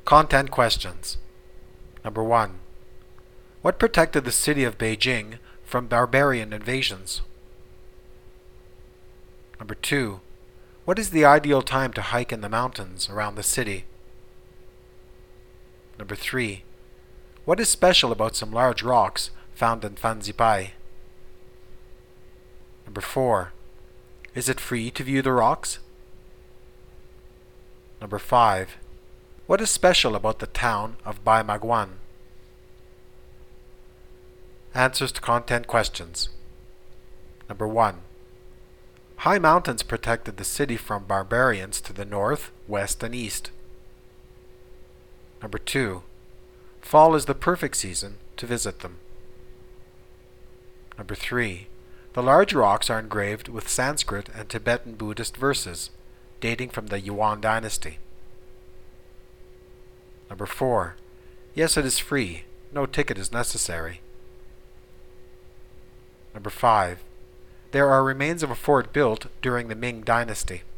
Content questions. Number 1. What protected the city of Beijing from barbarian invasions? Number 2. What is the ideal time to hike in the mountains around the city? Number 3. What is special about some large rocks found in Fansipai? Number 4. Is it free to view the rocks? Number 5. What is special about the town of Baimaguan? Answers to content questions. Number 1. High mountains protected the city from barbarians to the north, west, and east. Number 2. Fall is the perfect season to visit them. Number 3. The large rocks are engraved with Sanskrit and Tibetan Buddhist verses, dating from the Yuan dynasty. Number 4. Yes, it is free. No ticket is necessary. Number 5. There are remains of a fort built during the Ming dynasty.